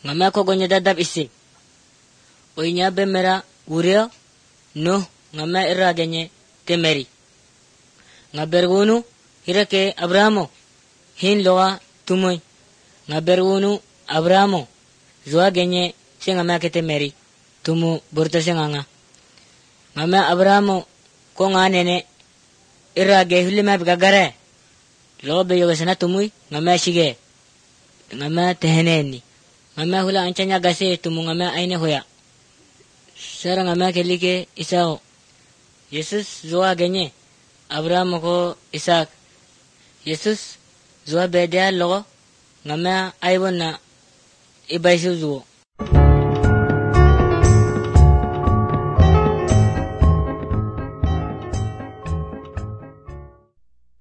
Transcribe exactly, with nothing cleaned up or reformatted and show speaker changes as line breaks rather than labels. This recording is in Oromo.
ngama ko gonya dadab isi oinya bemera urio no ngama irra genye temeri ngabergunu hirake abramo hin loa tumoy ngabergunu abramo zoa genye singama kete meri tumu burta singanga ngama abramo ko nganene irra ge hulima bigagare lobe yogasana tumuy ngama shige ngama teheneni ngama hula anchanya gase tumu ngama aine hoya sara ngama kelike isao yesus zoa genye abramo ko isak yesus zoa bedia logo ngama aibona ibaisu zuo